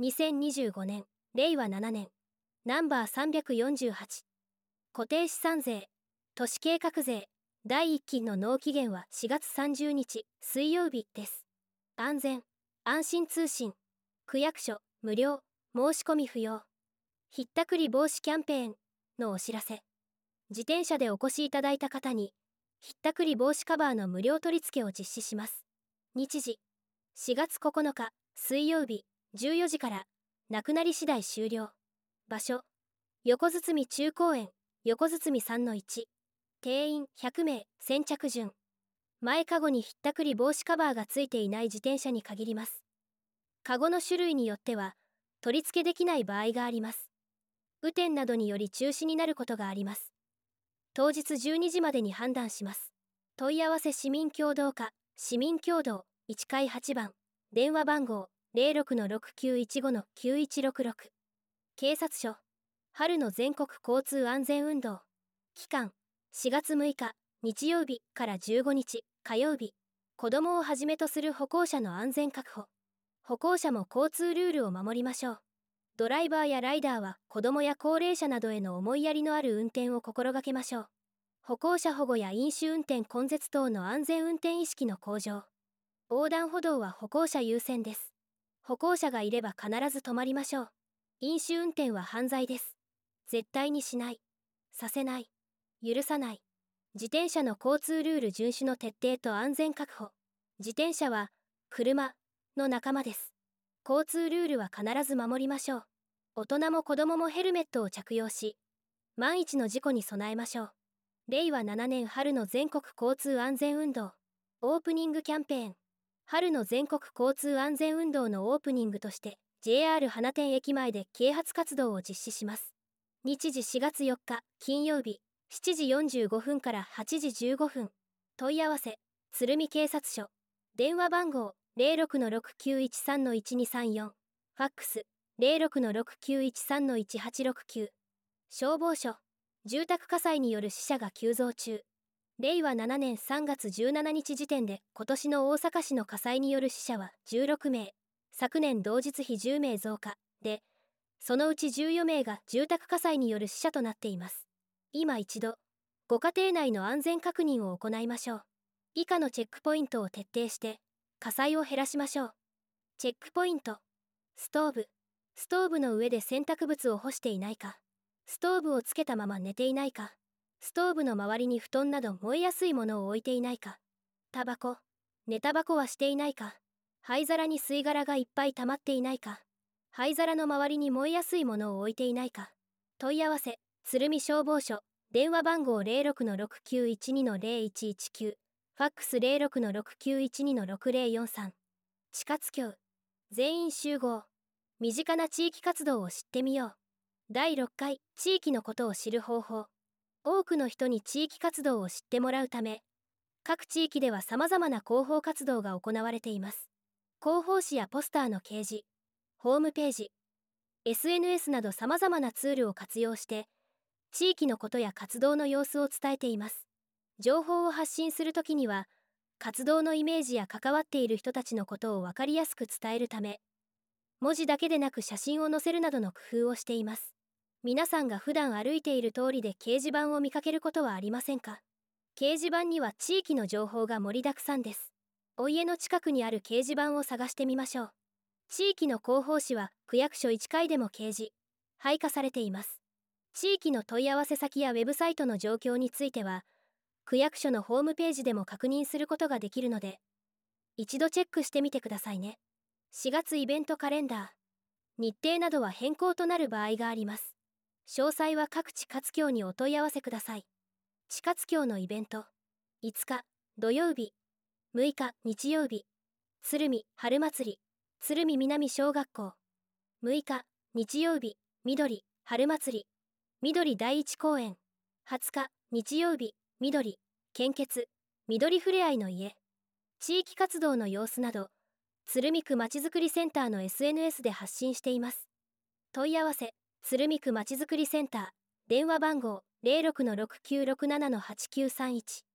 2025年、令和7年、ナンバー348、固定資産税、都市計画税、第1期の納期限は4月30日、水曜日です。安全、安心通信、区役所、無料、申し込み不要、ひったくり防止キャンペーンのお知らせ。自転車でお越しいただいた方に、ひったくり防止カバーの無料取り付けを実施します。日時、4月9日、水曜日、14時から、なくなり次第終了。場所、横堤中公園、横堤3-1。定員100名、先着順。前かごにひったくり防止カバーがついていない自転車に限ります。かごの種類によっては、取り付けできない場合があります。雨天などにより中止になることがあります。当日12時までに判断します。問い合わせ市民協働課、市民協働、1階8番、電話番号、06-6915-9166。警察署、春の全国交通安全運動。期間、4月6日、日曜日から15日、火曜日。子どもをはじめとする歩行者の安全確保。歩行者も交通ルールを守りましょう。ドライバーやライダーは子どもや高齢者などへの思いやりのある運転を心がけましょう。歩行者保護や飲酒運転根絶等の安全運転意識の向上。横断歩道は歩行者優先です。歩行者がいれば必ず止まりましょう。飲酒運転は犯罪です。絶対にしない。させない。許さない。自転車の交通ルール遵守の徹底と安全確保。自転車は、車の仲間です。交通ルールは必ず守りましょう。大人も子供もヘルメットを着用し、万一の事故に備えましょう。令和7年春の全国交通安全運動。オープニングキャンペーン。春の全国交通安全運動のオープニングとして、JR 花店駅前で啓発活動を実施します。日時4月4日、金曜日、7時45分から8時15分。問い合わせ、鶴見警察署。電話番号、06-6913-1234。ファックス、06-6913-1869。消防署。住宅火災による死者が急増中。令和7年3月17日時点で今年の大阪市の火災による死者は16名。昨年同日比10名増加で、そのうち14名が住宅火災による死者となっています。今一度、ご家庭内の安全確認を行いましょう。以下のチェックポイントを徹底して、火災を減らしましょう。チェックポイント。ストーブ。ストーブの上で洗濯物を干していないか。ストーブをつけたまま寝ていないか。ストーブの周りに布団など燃えやすいものを置いていないか。タバコ。寝タバコはしていないか。灰皿に吸い殻がいっぱい溜まっていないか。灰皿の周りに燃えやすいものを置いていないか。問い合わせ、鶴見消防署。電話番号06-6912-0119。ファックス06-6912-6043。地下津峡。全員集合。身近な地域活動を知ってみよう。第6回、地域のことを知る方法。多くの人に地域活動を知ってもらうため、各地域では様々な広報活動が行われています。広報誌やポスターの掲示、ホームページ、SNS など様々なツールを活用して、地域のことや活動の様子を伝えています。情報を発信するときには、活動のイメージや関わっている人たちのことを分かりやすく伝えるため、文字だけでなく写真を載せるなどの工夫をしています。皆さんが普段歩いている通りで掲示板を見かけることはありませんか？掲示板には地域の情報が盛りだくさんです。お家の近くにある掲示板を探してみましょう。地域の広報誌は区役所1階でも掲示、配下されています。地域の問い合わせ先やウェブサイトの状況については、区役所のホームページでも確認することができるので、一度チェックしてみてくださいね。4月イベントカレンダー。日程などは変更となる場合があります。詳細は各地活協にお問い合わせください。地活協のイベント。5日、土曜日。6日、日曜日。鶴見春祭り。鶴見南小学校。6日、日曜日。緑春祭り。緑第一公園。20日、日曜日。緑献血緑ふれあいの家。地域活動の様子など、鶴見区まちづくりセンターの SNS で発信しています。問い合わせ、鶴見区まちづくりセンター。電話番号06-6967-8931。